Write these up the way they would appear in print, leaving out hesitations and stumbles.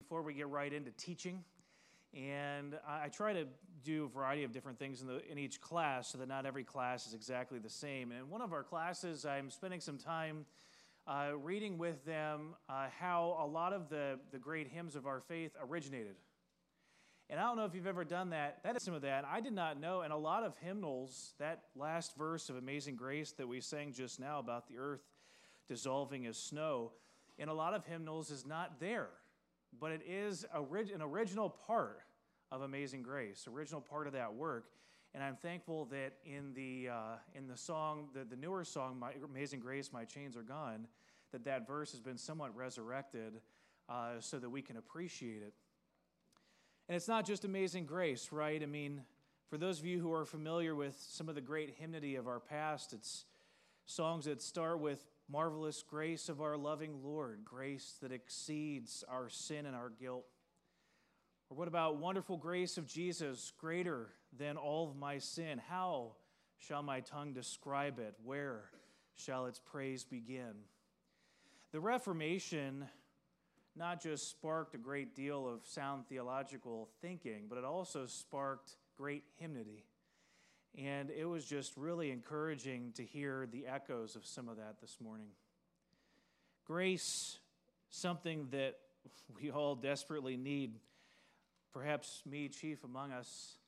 before we get right into teaching. And I try to do a variety of different things in each class so that not every class is exactly the same. And in one of our classes, I'm spending some time reading with them how a lot of the great hymns of our faith originated. And I don't know if you've ever done that. That is some of that. I did not know. And a lot of hymnals, that last verse of Amazing Grace that we sang just now about the earth dissolving as snow, in a lot of hymnals is not there. But it is an original part of Amazing Grace, original part of that work. And I'm thankful that in the song, the newer song, Amazing Grace, My Chains Are Gone, that verse has been somewhat resurrected so that we can appreciate it. And it's not just Amazing Grace, right? I mean, for those of you who are familiar with some of the great hymnody of our past, it's songs that start with marvelous grace of our loving Lord, grace that exceeds our sin and our guilt. Or what about wonderful grace of Jesus, greater than all of my sin? How shall my tongue describe it? Where shall its praise begin? The Reformation not just sparked a great deal of sound theological thinking, but it also sparked great hymnody. And it was just really encouraging to hear the echoes of some of that this morning. Grace, something that we all desperately need, perhaps me chief among us.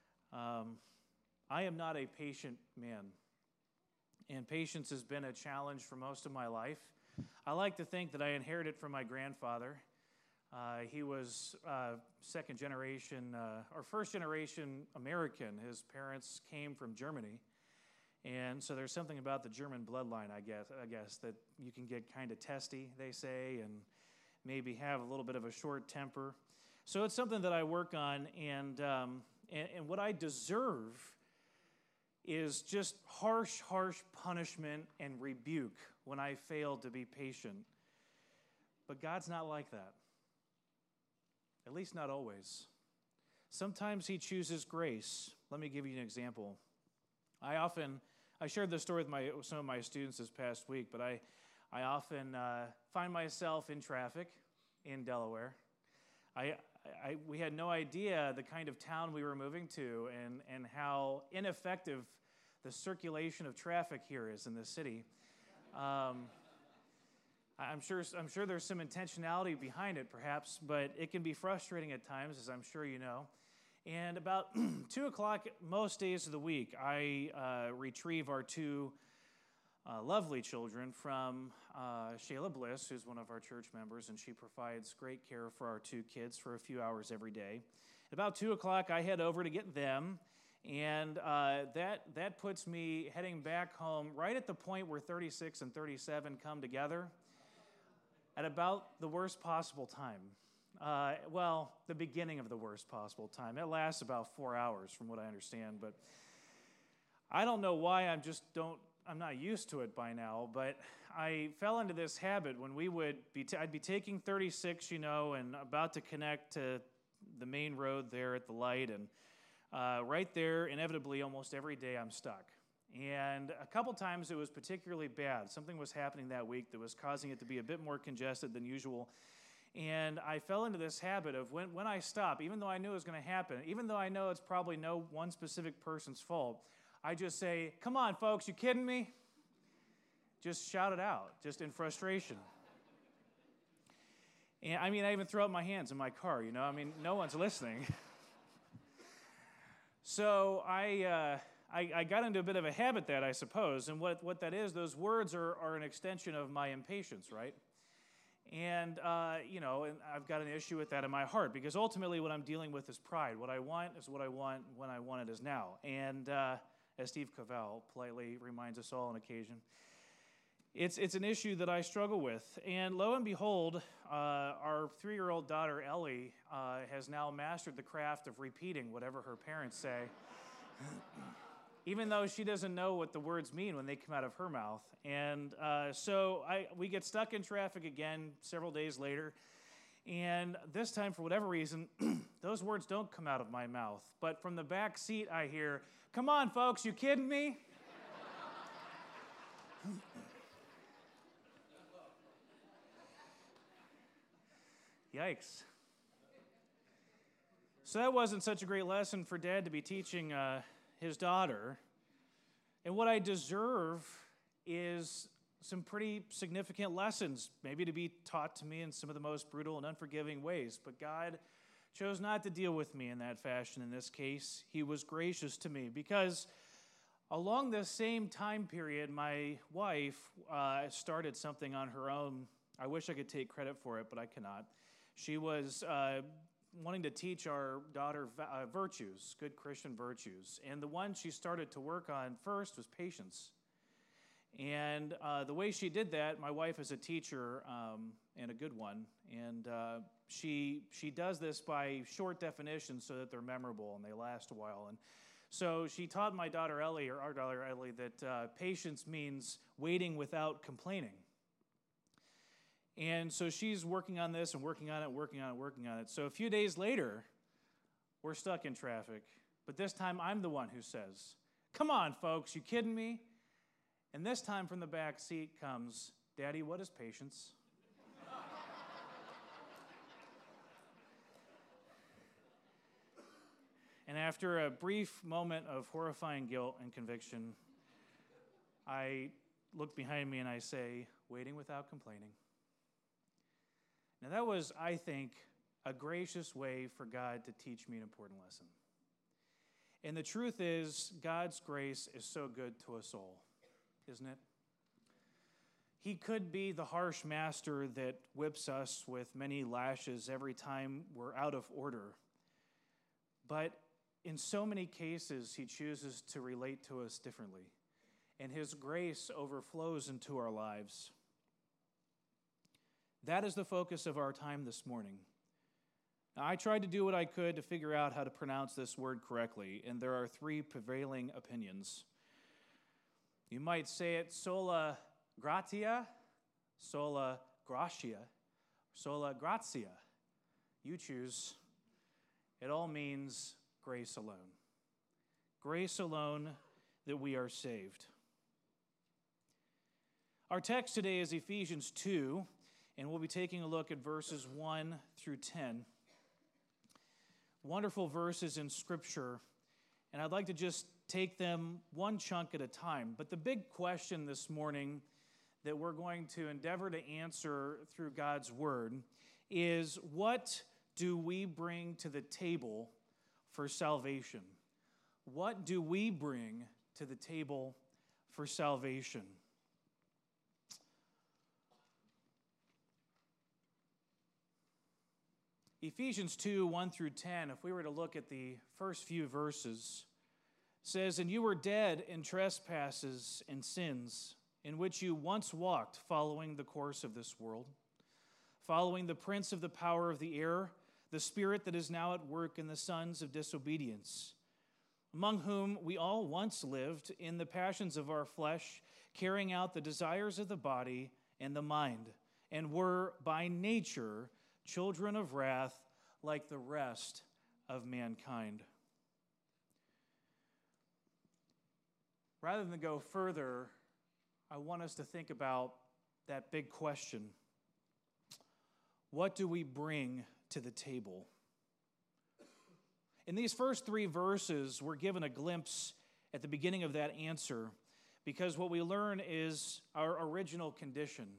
I am not a patient man, and patience has been a challenge for most of my life. I like to think that I inherited from my grandfather. He was second generation, or first generation American. His parents came from Germany. And so there's something about the German bloodline, I guess, that you can get kind of testy, they say, and maybe have a little bit of a short temper. So it's something that I work on, and what I deserve is just harsh punishment and rebuke when I fail to be patient. But God's not like that. At least not always. Sometimes he chooses grace. Let me give you an example. I shared this story with some of my students this past week, but I often find myself in traffic in Delaware. We had no idea the kind of town we were moving to and how ineffective the circulation of traffic here is in this city. I'm sure there's some intentionality behind it, perhaps, but it can be frustrating at times, as I'm sure you know. And about 2 o'clock most days of the week, I retrieve our two lovely children from Shayla Bliss, who's one of our church members, and she provides great care for our two kids for a few hours every day. At about 2 o'clock, I head over to get them, and that puts me heading back home right at the point where 36 and 37 come together at about the worst possible time. The beginning of the worst possible time. It lasts about 4 hours from what I understand, but I don't know why I'm not used to it by now, but I fell into this habit when I'd be taking 36, and about to connect to the main road there at the light, and right there, inevitably, almost every day I'm stuck. And a couple times it was particularly bad. Something was happening that week that was causing it to be a bit more congested than usual. And I fell into this habit of when I stop, even though I knew it was going to happen, even though I know it's probably no one specific person's fault, I just say, "Come on, folks, you kidding me?" Just shout it out, just in frustration. And I even throw up my hands in my car, no one's listening. So I got into a bit of a habit that I suppose, and what that is, those words are an extension of my impatience, right? And, and I've got an issue with that in my heart, because ultimately what I'm dealing with is pride. What I want is what I want when I want it is now. And as Steve Cavell politely reminds us all on occasion, it's an issue that I struggle with. And lo and behold, our 3-year-old daughter, Ellie, has now mastered the craft of repeating whatever her parents say, even though she doesn't know what the words mean when they come out of her mouth. And so we get stuck in traffic again several days later, and this time, for whatever reason, those words don't come out of my mouth. But from the back seat, I hear, "Come on, folks, you kidding me?" Yikes. So that wasn't such a great lesson for Dad to be teaching his daughter. And what I deserve is some pretty significant lessons, maybe to be taught to me in some of the most brutal and unforgiving ways. But God chose not to deal with me in that fashion in this case. He was gracious to me because along this same time period, my wife started something on her own. I wish I could take credit for it, but I cannot. She was wanting to teach our daughter virtues, good Christian virtues. And the one she started to work on first was patience. And the way she did that, my wife is a teacher and a good one, and she does this by short definitions so that they're memorable and they last a while. And so she taught my daughter Ellie, or our daughter Ellie, that patience means waiting without complaining. And so she's working on this and working on it. So a few days later, we're stuck in traffic. But this time I'm the one who says, "Come on, folks, you kidding me?" And this time from the back seat comes, "Daddy, what is patience?" And after a brief moment of horrifying guilt and conviction, I look behind me and I say, "Waiting without complaining." Now that was, I think, a gracious way for God to teach me an important lesson. And the truth is, God's grace is so good to us all, isn't it? He could be the harsh master that whips us with many lashes every time we're out of order. But in so many cases, he chooses to relate to us differently, and his grace overflows into our lives. That is the focus of our time this morning. Now, I tried to do what I could to figure out how to pronounce this word correctly, and there are three prevailing opinions. You might say it sola gratia, sola gratia, sola grazia. You choose. It all means grace alone. Grace alone that we are saved. Our text today is Ephesians 2, and we'll be taking a look at verses 1 through 10. Wonderful verses in Scripture, and I'd like to just take them one chunk at a time. But the big question this morning that we're going to endeavor to answer through God's Word is, what do we bring to the table for salvation? What do we bring to the table for salvation? Ephesians 2, 1 through 10, if we were to look at the first few verses, says, "And you were dead in trespasses and sins, in which you once walked, following the course of this world, following the prince of the power of the air, the spirit that is now at work in the sons of disobedience, among whom we all once lived in the passions of our flesh, carrying out the desires of the body and the mind, and were by nature children of wrath like the rest of mankind." Rather than go further, I want us to think about that big question. What do we bring to the table? In these first three verses, we're given a glimpse at the beginning of that answer, because what we learn is our original condition.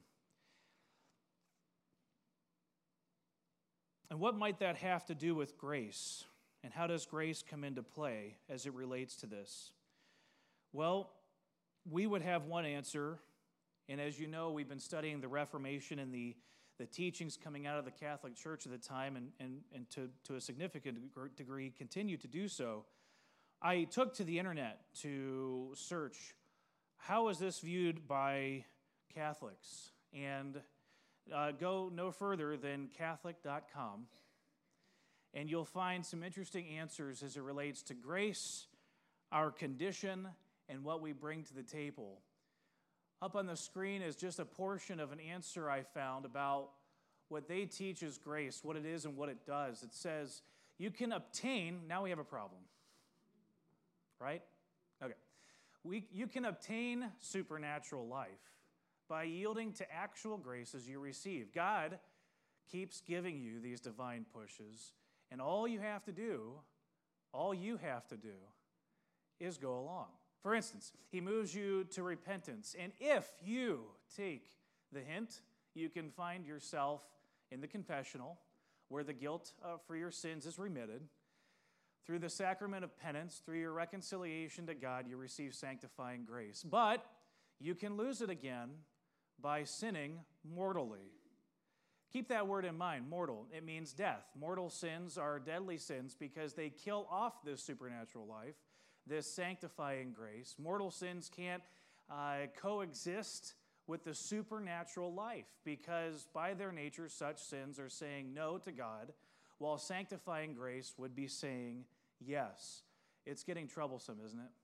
And what might that have to do with grace? And how does grace come into play as it relates to this? Well, we would have one answer, and as you know, we've been studying the Reformation and the teachings coming out of the Catholic Church at the time, and to a significant degree continue to do so. I took to the internet to search, how is this viewed by Catholics? And go no further than Catholic.com, and you'll find some interesting answers as it relates to grace, our condition, and what we bring to the table. Up on the screen is just a portion of an answer I found about what they teach as grace, what it is and what it does. It says, you can obtain, now we have a problem, right? Okay. You can obtain supernatural life by yielding to actual graces you receive. God keeps giving you these divine pushes, And all you have to do is go along. For instance, he moves you to repentance. And if you take the hint, you can find yourself in the confessional where the guilt for your sins is remitted. Through the sacrament of penance, through your reconciliation to God, you receive sanctifying grace. But you can lose it again by sinning mortally. Keep that word in mind, mortal. It means death. Mortal sins are deadly sins because they kill off this supernatural life, this sanctifying grace. Mortal sins can't coexist with the supernatural life because by their nature, such sins are saying no to God, while sanctifying grace would be saying yes. It's getting troublesome, isn't it?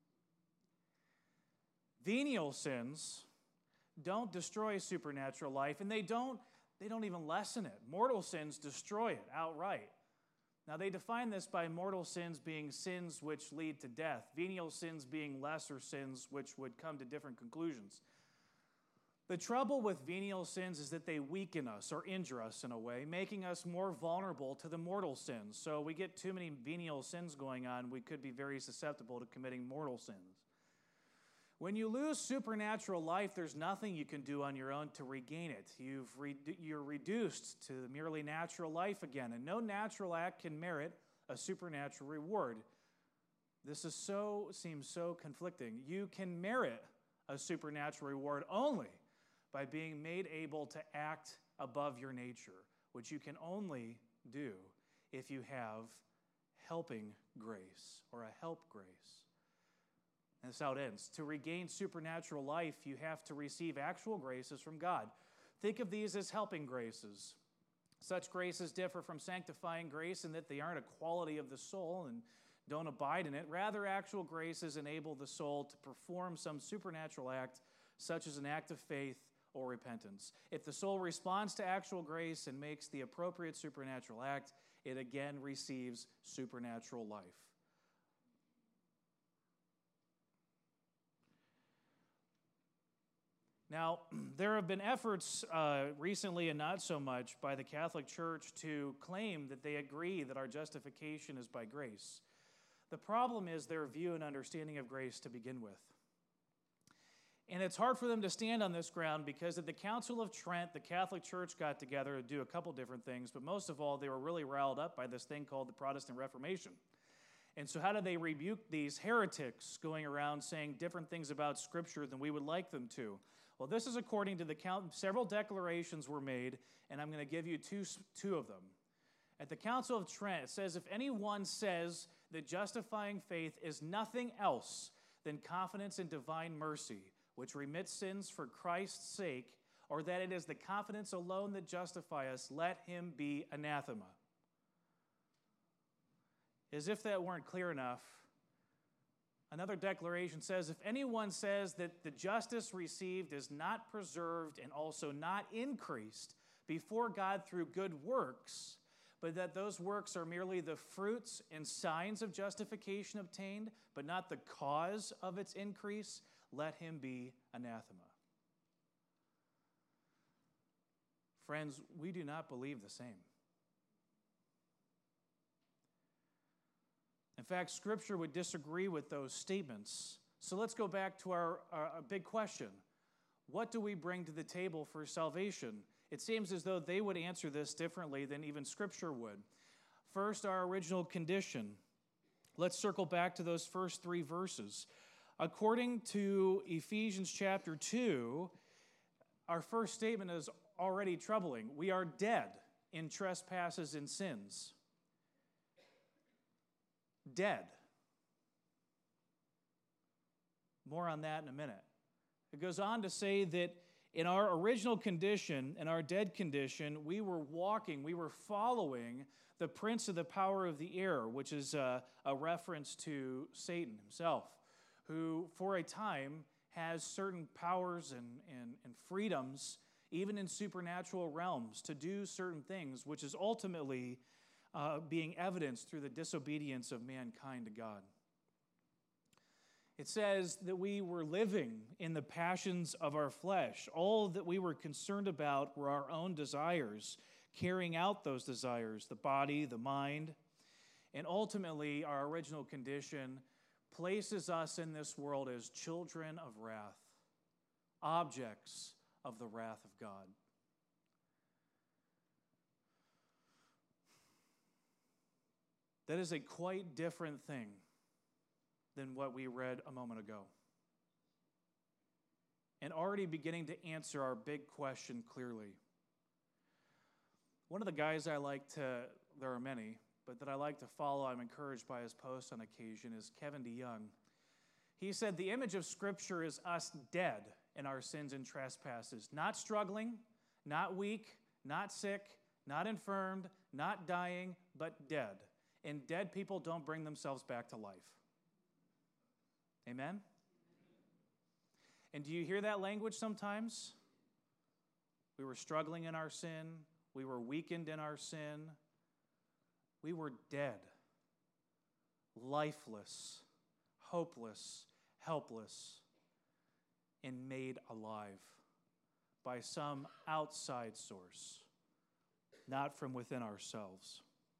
Venial sins don't destroy supernatural life, and they don't even lessen it. Mortal sins destroy it outright. Now, they define this by mortal sins being sins which lead to death, venial sins being lesser sins which would come to different conclusions. The trouble with venial sins is that they weaken us or injure us in a way, making us more vulnerable to the mortal sins. So we get too many venial sins going on, we could be very susceptible to committing mortal sins. When you lose supernatural life, there's nothing you can do on your own to regain it. You're reduced to merely natural life again, and no natural act can merit a supernatural reward. This seems so conflicting. You can merit a supernatural reward only by being made able to act above your nature, which you can only do if you have helping grace or a help grace. And that's how it ends. To regain supernatural life, you have to receive actual graces from God. Think of these as helping graces. Such graces differ from sanctifying grace in that they aren't a quality of the soul and don't abide in it. Rather, actual graces enable the soul to perform some supernatural act, such as an act of faith or repentance. If the soul responds to actual grace and makes the appropriate supernatural act, it again receives supernatural life. Now, there have been efforts recently and not so much by the Catholic Church to claim that they agree that our justification is by grace. The problem is their view and understanding of grace to begin with. And it's hard for them to stand on this ground because at the Council of Trent, the Catholic Church got together to do a couple different things, but most of all, they were really riled up by this thing called the Protestant Reformation. And so how do they rebuke these heretics going around saying different things about Scripture than we would like them to? Well, this is according to the several declarations were made, and I'm going to give you two of them. At the Council of Trent, it says, if anyone says that justifying faith is nothing else than confidence in divine mercy, which remits sins for Christ's sake, or that it is the confidence alone that justifies us, let him be anathema. As if that weren't clear enough, another declaration says, if anyone says that the justice received is not preserved and also not increased before God through good works, but that those works are merely the fruits and signs of justification obtained, but not the cause of its increase, let him be anathema. Friends, we do not believe the same. In fact, Scripture would disagree with those statements. So let's go back to our big question. What do we bring to the table for salvation? It seems as though they would answer this differently than even Scripture would. First, our original condition. Let's circle back to those first three verses. According to Ephesians chapter 2, our first statement is already troubling. We are dead in trespasses and sins. Dead. More on that in a minute. It goes on to say that in our original condition, in our dead condition, we were following the prince of the power of the air, which is a reference to Satan himself, who for a time has certain powers and freedoms, even in supernatural realms, to do certain things, which is ultimately being evidenced through the disobedience of mankind to God. It says that we were living in the passions of our flesh. All that we were concerned about were our own desires, carrying out those desires, the body, the mind. And ultimately, our original condition places us in this world as children of wrath, objects of the wrath of God. That is a quite different thing than what we read a moment ago. And already beginning to answer our big question clearly. One of the guys I like to, there are many, but that I like to follow, I'm encouraged by his posts on occasion, is Kevin DeYoung. He said, the image of Scripture is us dead in our sins and trespasses, not struggling, not weak, not sick, not infirmed, not dying, but dead. And dead people don't bring themselves back to life. Amen? And do you hear that language sometimes? We were struggling in our sin. We were weakened in our sin. We were dead, lifeless, hopeless, helpless, and made alive by some outside source, not from within ourselves.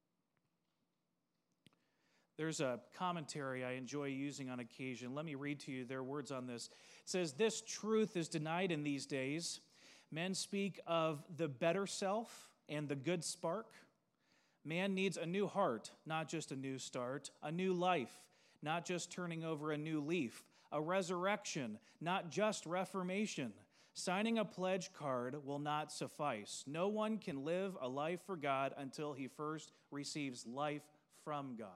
There's a commentary I enjoy using on occasion. Let me read to you their words on this. It says, this truth is denied in these days. Men speak of the better self and the good spark. Man needs a new heart, not just a new start, a new life, not just turning over a new leaf, a resurrection, not just reformation. Signing a pledge card will not suffice. No one can live a life for God until he first receives life from God.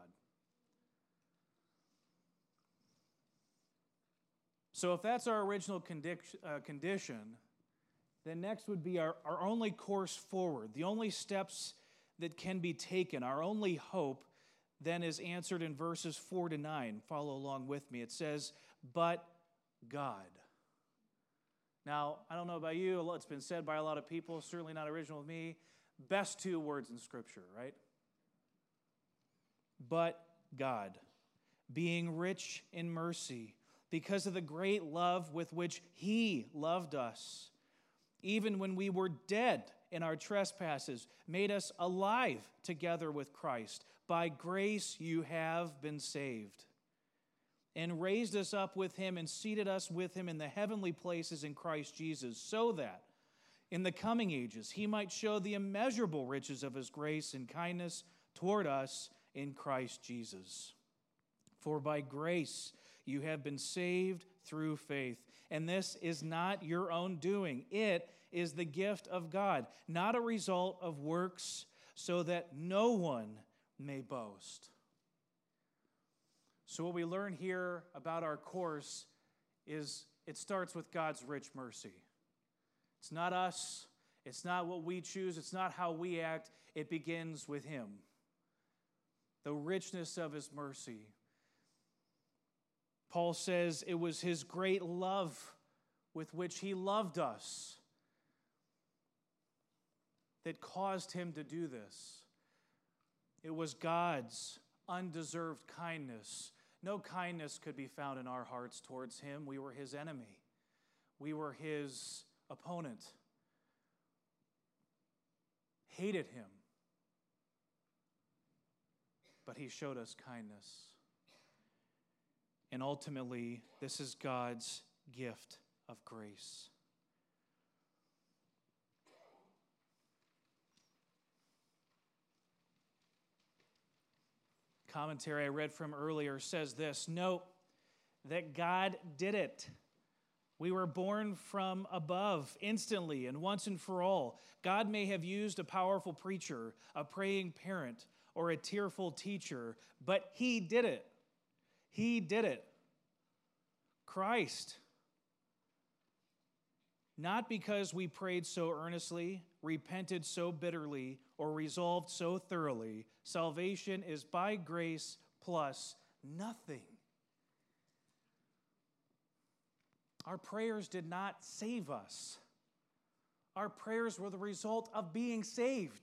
So if that's our original condition, then next would be our only course forward, the only steps that can be taken, our only hope then is answered in verses 4 to 9. Follow along with me. It says, but God. Now, I don't know about you, it's been said by a lot of people, certainly not original with me, best two words in Scripture, right? But God, being rich in mercy, because of the great love with which He loved us, even when we were dead in our trespasses, made us alive together with Christ. By grace you have been saved, and raised us up with Him and seated us with Him in the heavenly places in Christ Jesus, so that in the coming ages He might show the immeasurable riches of His grace and kindness toward us in Christ Jesus. For by grace you have been saved through faith, and this is not your own doing. It is the gift of God, not a result of works, so that no one may boast. So what we learn here about our course is it starts with God's rich mercy. It's not us. It's not what we choose. It's not how we act. It begins with Him. The richness of His mercy. Paul says it was His great love with which He loved us that caused Him to do this. It was God's undeserved kindness. No kindness could be found in our hearts towards Him. We were His enemy. We were His opponent. Hated Him. But He showed us kindness. And ultimately, this is God's gift of grace. Commentary I read from earlier says this, note that God did it. We were born from above instantly and once and for all. God may have used a powerful preacher, a praying parent, or a tearful teacher, but He did it. He did it. Christ. Not because we prayed so earnestly, repented so bitterly, or resolved so thoroughly. Salvation is by grace plus nothing. Our prayers did not save us. Our prayers were the result of being saved.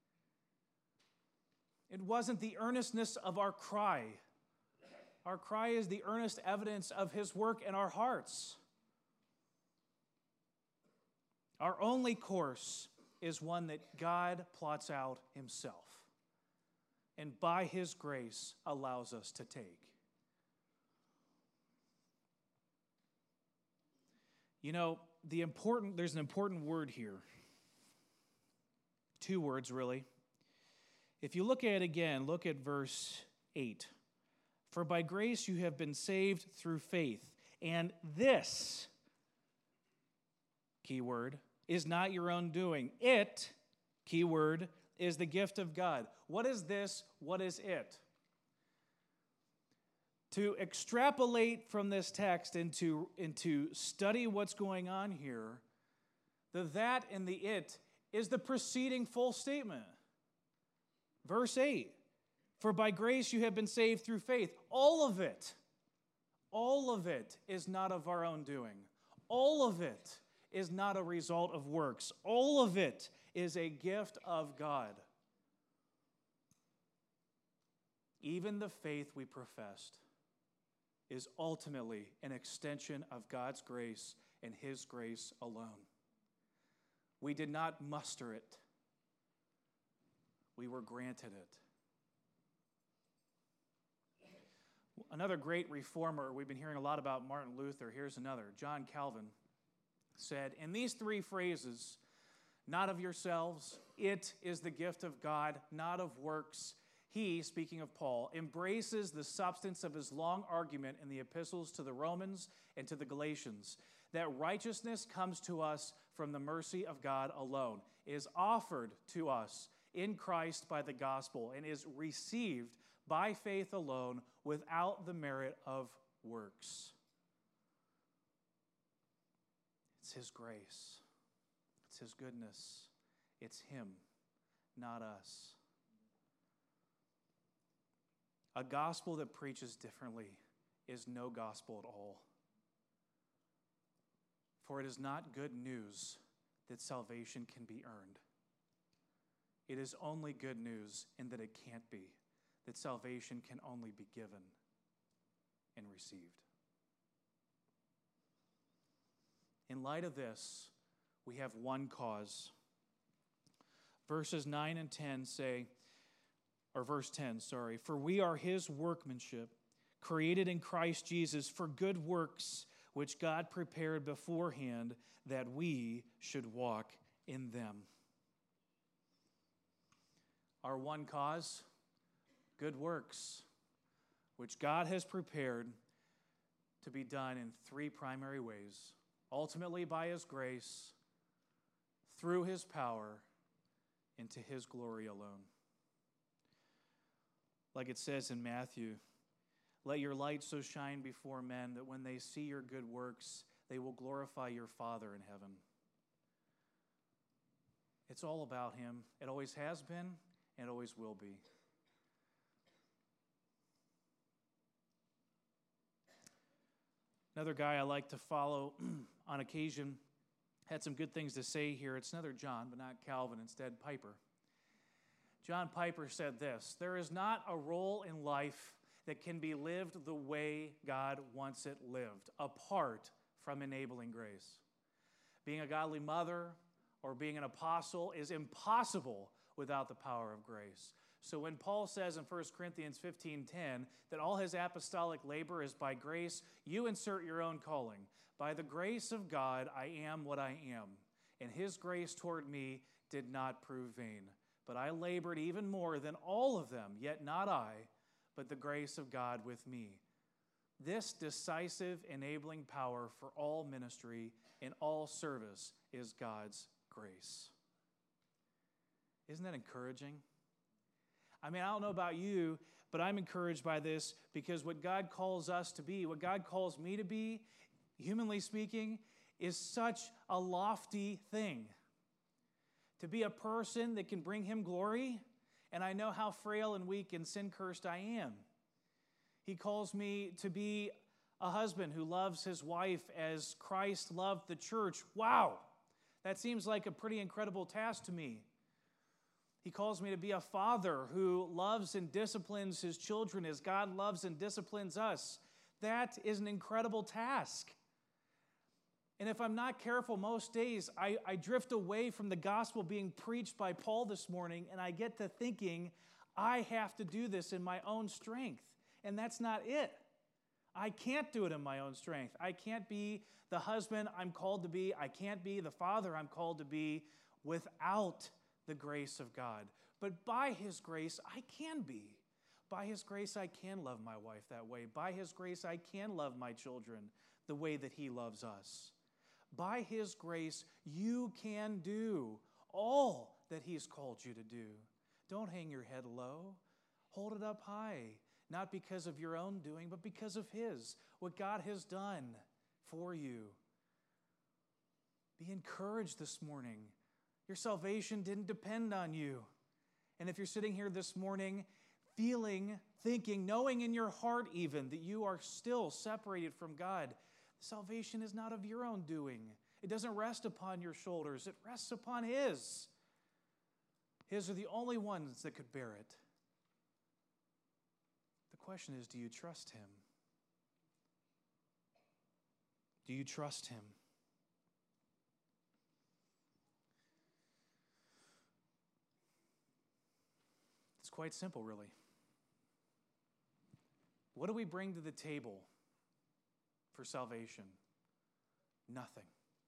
It wasn't the earnestness of our cry. Our cry is the earnest evidence of His work in our hearts. Our only course is one that God plots out himself and by his grace allows us to take. You know, there's an important word here. Two words, really. If you look at it again, look at verse 8. For by grace you have been saved through faith, and this, keyword, is not your own doing. It, keyword, is the gift of God. What is this? What is it? To extrapolate from this text and to study what's going on here, the that and the it is the preceding full statement. Verse 8, for by grace you have been saved through faith. All of it is not of our own doing. All of it is not a result of works. All of it is a gift of God. Even the faith we professed is ultimately an extension of God's grace and his grace alone. We did not muster it. We were granted it. Another great reformer, we've been hearing a lot about Martin Luther. Here's another. John Calvin said, in these three phrases, not of yourselves, it is the gift of God, not of works. He, speaking of Paul, embraces the substance of his long argument in the epistles to the Romans and to the Galatians, that righteousness comes to us from the mercy of God alone, is offered to us in Christ by the gospel, and is received by faith alone without the merit of works. It's his grace. It's his goodness. It's him, not us. A gospel that preaches differently is no gospel at all. For it is not good news that salvation can be earned. It is only good news in that it can't be, that salvation can only be given and received. In light of this, we have one cause. Verses 9 and 10 say, or verse 10, sorry, for we are his workmanship, created in Christ Jesus for good works, which God prepared beforehand that we should walk in them. Our one cause, good works, which God has prepared to be done in three primary ways. Ultimately by his grace, through his power, and to his glory alone. Like it says in Matthew, let your light so shine before men that when they see your good works, they will glorify your Father in heaven. It's all about him. It always has been, and it always will be. Another guy I like to follow on occasion had some good things to say here. It's another John, but not Calvin, instead Piper. John Piper said this, there is not a role in life that can be lived the way God wants it lived, apart from enabling grace. Being a godly mother or being an apostle is impossible without the power of grace. So when Paul says in 1 Corinthians 15:10 that all his apostolic labor is by grace, you insert your own calling. By the grace of God, I am what I am, and his grace toward me did not prove vain. But I labored even more than all of them, yet not I, but the grace of God with me. This decisive enabling power for all ministry and all service is God's grace. Isn't that encouraging? I mean, I don't know about you, but I'm encouraged by this because what God calls us to be, what God calls me to be, humanly speaking, is such a lofty thing. To be a person that can bring him glory, and I know how frail and weak and sin-cursed I am. He calls me to be a husband who loves his wife as Christ loved the church. Wow, that seems like a pretty incredible task to me. He calls me to be a father who loves and disciplines his children as God loves and disciplines us. That is an incredible task. And if I'm not careful, most days I drift away from the gospel being preached by Paul this morning, and I get to thinking, I have to do this in my own strength. And that's not it. I can't do it in my own strength. I can't be the husband I'm called to be. I can't be the father I'm called to be without the grace of God. But by His grace, I can be. By His grace, I can love my wife that way. By His grace, I can love my children the way that He loves us. By His grace, you can do all that He's called you to do. Don't hang your head low. Hold it up high, not because of your own doing, but because of His, what God has done for you. Be encouraged this morning. Your salvation didn't depend on you. And if you're sitting here this morning feeling, thinking, knowing in your heart even that you are still separated from God, salvation is not of your own doing. It doesn't rest upon your shoulders. It rests upon His. His are the only ones that could bear it. The question is, do you trust Him? Do you trust Him? It's quite simple, really. What do we bring to the table for salvation? Nothing.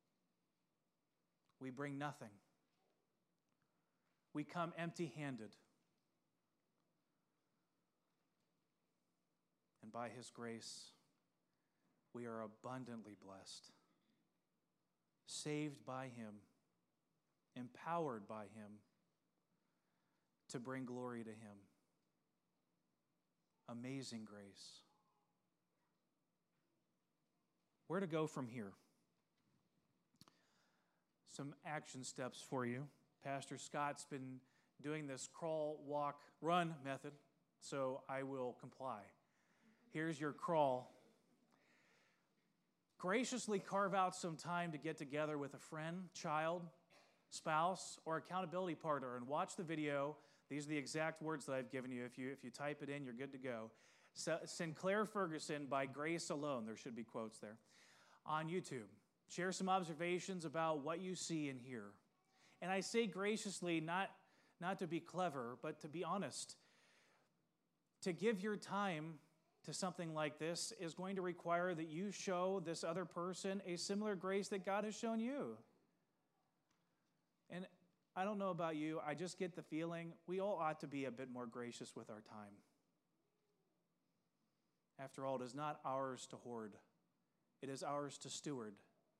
We bring nothing. We come empty-handed. And by His grace, we are abundantly blessed, saved by Him, empowered by Him to bring glory to Him. Amazing grace. Where to go from here? Some action steps for you. Pastor Scott's been doing this crawl, walk, run method, so I will comply. Here's your crawl. Graciously carve out some time to get together with a friend, child, spouse, or accountability partner and watch the video. These are the exact words that I've given you. If you type it in, you're good to go. Sinclair Ferguson, By Grace Alone. There should be quotes there. On YouTube. Share some observations about what you see and hear. And I say graciously, not to be clever, but to be honest. To give your time to something like this is going to require that you show this other person a similar grace that God has shown you. And I don't know about you, I just get the feeling we all ought to be a bit more gracious with our time. After all, it is not ours to hoard. It is ours to steward.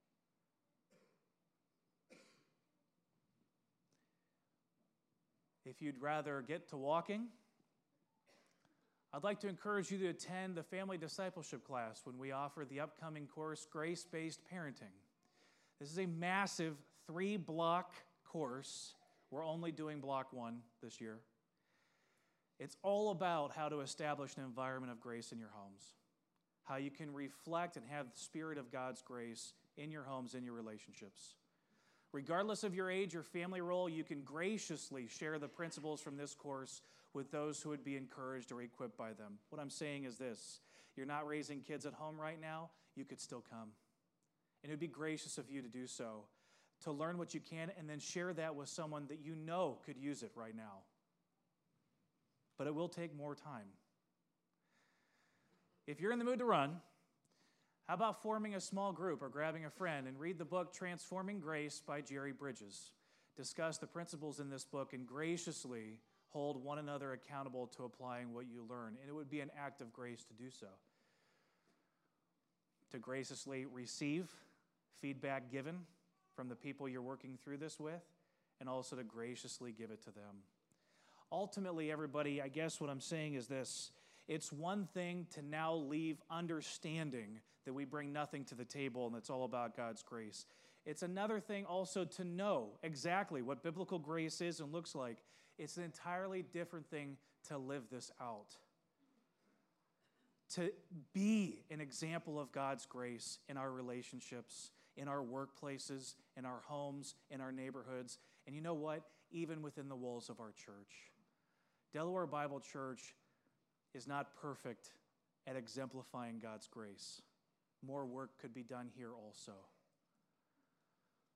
If you'd rather get to walking, I'd like to encourage you to attend the family discipleship class when we offer the upcoming course, Grace-Based Parenting. This is a massive 3-block course. We're only doing block 1 this year. It's all about how to establish an environment of grace in your homes, how you can reflect and have the Spirit of God's grace in your homes, in your relationships. Regardless of your age or family role, you can graciously share the principles from this course with those who would be encouraged or equipped by them. What I'm saying is this: you're not raising kids at home right now, you could still come. And it would be gracious of you to do so, to learn what you can and then share that with someone that you know could use it right now. But it will take more time. If you're in the mood to run, how about forming a small group or grabbing a friend and read the book Transforming Grace by Jerry Bridges? Discuss the principles in this book and graciously hold one another accountable to applying what you learn. And it would be an act of grace to do so. To graciously receive feedback given from the people you're working through this with, and also to graciously give it to them. Ultimately, everybody, I guess what I'm saying is this: it's one thing to now leave understanding that we bring nothing to the table and it's all about God's grace. It's another thing also to know exactly what biblical grace is and looks like. It's an entirely different thing to live this out. To be an example of God's grace in our relationships, in our workplaces, in our homes, in our neighborhoods, and you know what? Even within the walls of our church. Delaware Bible Church is not perfect at exemplifying God's grace. More work could be done here also.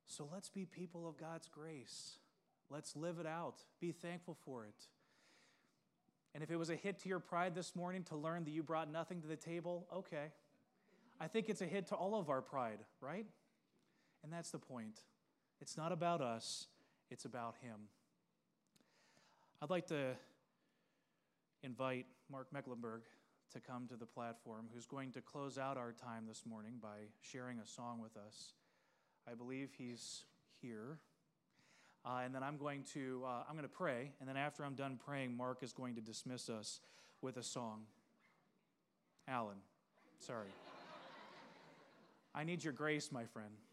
So let's be people of God's grace. Let's live it out. Be thankful for it. And if it was a hit to your pride this morning to learn that you brought nothing to the table, okay. I think it's a hit to all of our pride, right? And that's the point. It's not about us, it's about Him. I'd like to invite Mark Mecklenburg to come to the platform, who's going to close out our time this morning by sharing a song with us. I believe he's here. And then I'm going to pray, and then after I'm done praying, Mark is going to dismiss us with a song. Alan, sorry. I need your grace, my friend.